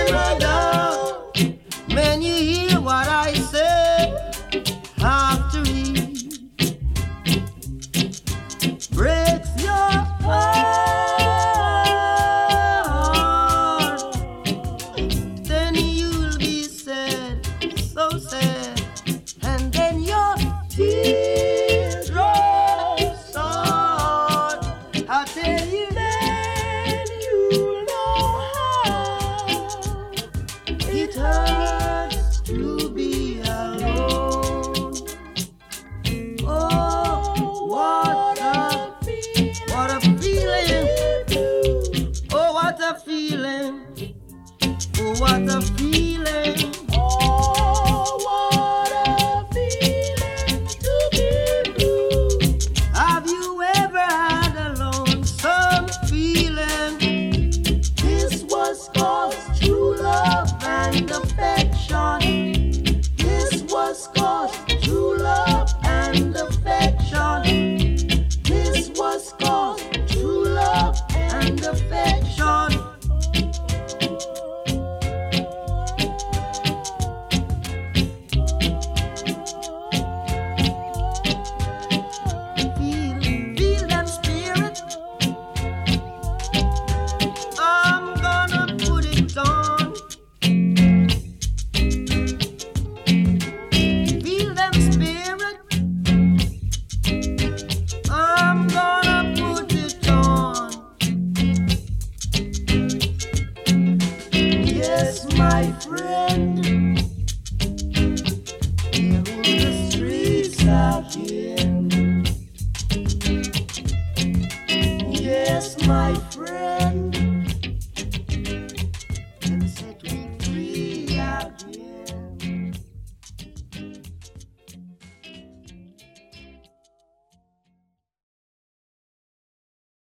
my dog. When you hear what I say, after it breaks your heart, then you'll be sad, so sad, and then your tears roll start. I tell you then you'll know how it hurts to be alone. Oh, what a feeling. Oh, what a feeling. Oh, what a feeling. Oh, what a feeling to be blue. Have you ever had a lonesome feeling? This was called true love and affection. This was called true love and affection. This was called true love and affection. Feel that spirit. I'm gonna put it on. Feel that spirit. I'm gonna put it on. Yes, my friend. Here on the streets again. Yes, my friend. And set me free again.